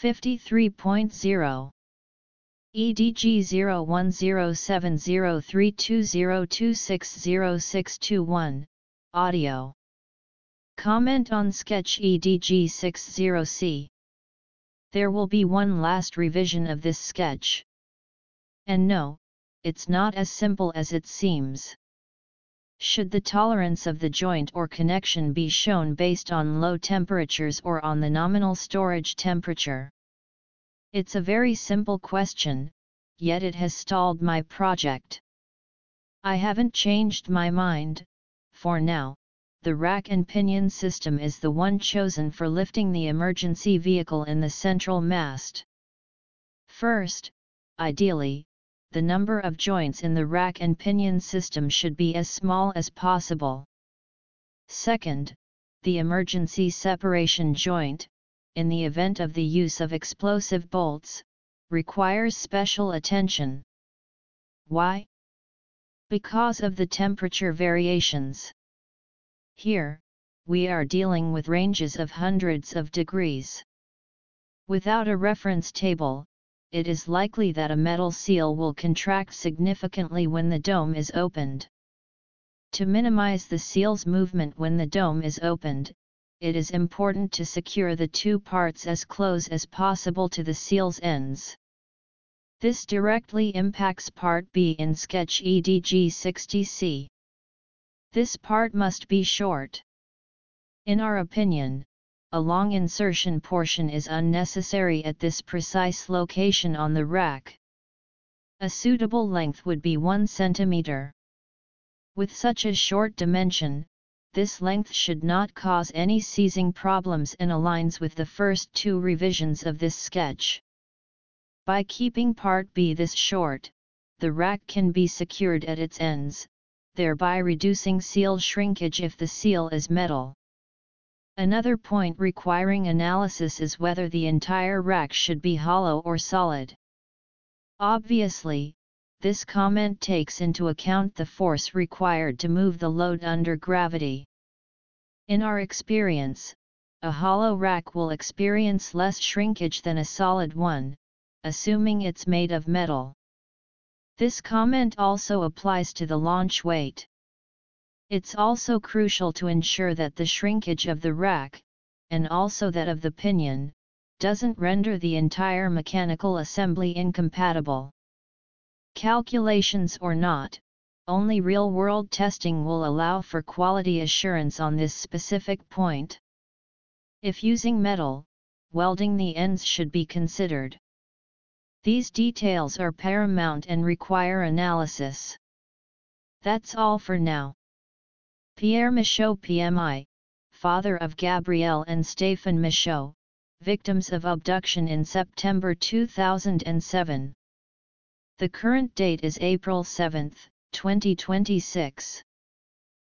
53.0 EDG 01070320260621, Audio. Comment on Sketch EDG 60C. There will be one last revision of this sketch. And no, it's not as simple as it seems. Should the tolerance of the joint or connection be shown based on low temperatures or on the nominal storage temperature? It's a very simple question, yet it has stalled my project. I haven't changed my mind. For now, the rack and pinion system is the one chosen for lifting the emergency vehicle in the central mast. First, ideally, the number of joints in the rack and pinion system should be as small as possible. Second, the emergency separation joint, in the event of the use of explosive bolts, requires special attention. Why? Because of the temperature variations. Here, we are dealing with ranges of hundreds of degrees. Without a reference table, it is likely that a metal seal will contract significantly when the dome is opened. To minimize the seal's movement when the dome is opened, it is important to secure the two parts as close as possible to the seal's ends. This directly impacts Part B in Sketch EDG 60C. This part must be short. In our opinion, a long insertion portion is unnecessary at this precise location on the rack. A suitable length would be 1 cm. With such a short dimension, this length should not cause any seizing problems and aligns with the first two revisions of this sketch. By keeping Part B this short, the rack can be secured at its ends, thereby reducing seal shrinkage if the seal is metal. Another point requiring analysis is whether the entire rack should be hollow or solid. Obviously, this comment takes into account the force required to move the load under gravity. In our experience, a hollow rack will experience less shrinkage than a solid one, assuming it's made of metal. This comment also applies to the launch weight. It's also crucial to ensure that the shrinkage of the rack, and also that of the pinion, doesn't render the entire mechanical assembly incompatible. Calculations or not, only real-world testing will allow for quality assurance on this specific point. If using metal, welding the ends should be considered. These details are paramount and require analysis. That's all for now. Pierre Michaud PMI, father of Gabrielle and Stéphane Michaud, victims of abduction in September 2007. The current date is April 7, 2026.